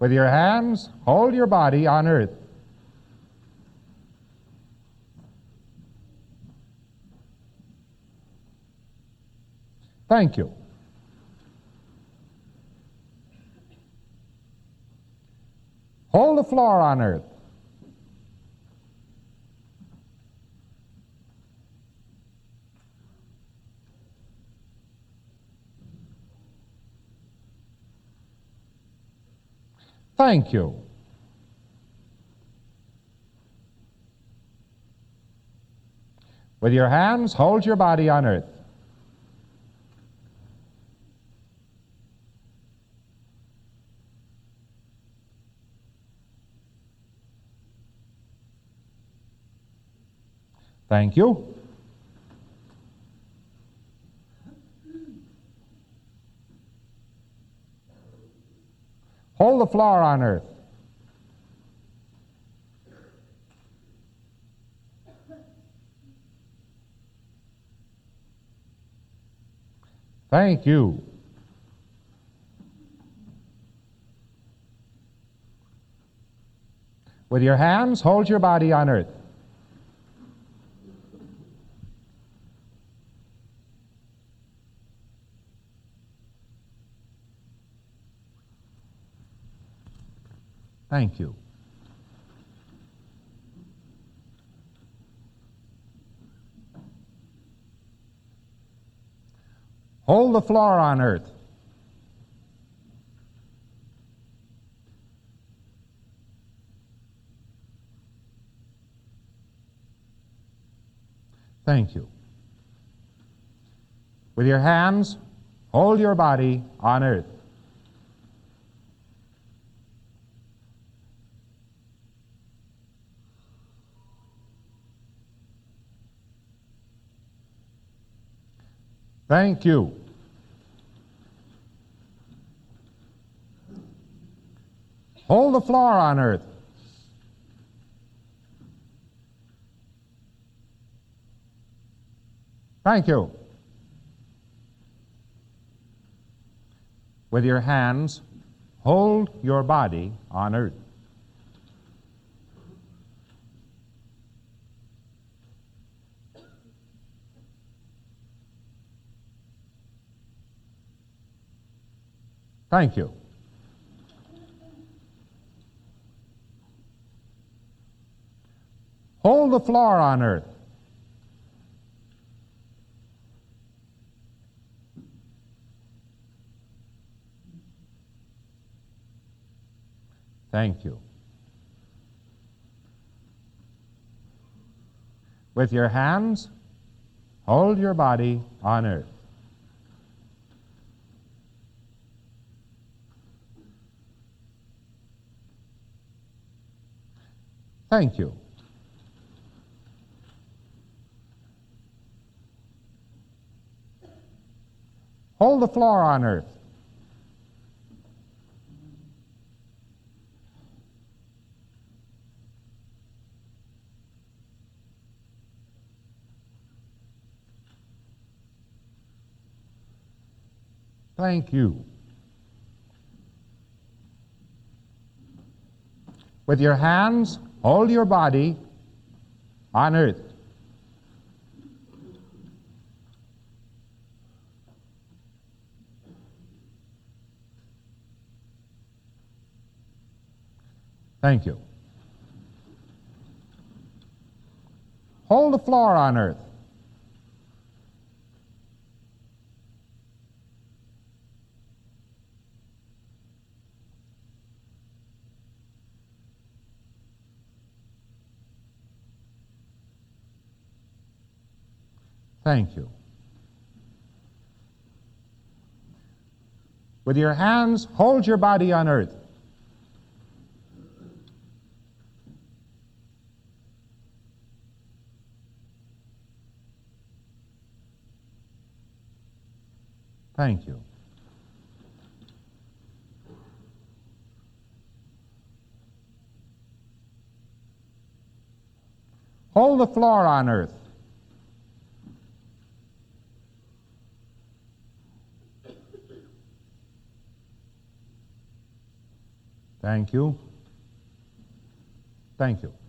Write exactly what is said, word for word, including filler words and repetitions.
With your hands, hold your body on earth. Thank you. Hold the floor on earth. Thank you. With your hands, hold your body on earth. Thank you. Hold the floor on earth. Thank you. With your hands, hold your body on earth. Thank you. Hold the floor on earth. Thank you. With your hands, hold your body on earth. Thank you. Hold the floor on earth. Thank you. With your hands, hold your body on earth. Thank you. Hold the floor on earth. Thank you. With your hands, hold your body on earth. Thank you. Hold the floor on earth. Thank you. With your hands, hold your body on earth. Thank you. Hold the floor on earth. Thank you. With your hands, hold your body on earth. Thank you. Hold the floor on earth. Thank you. Thank you.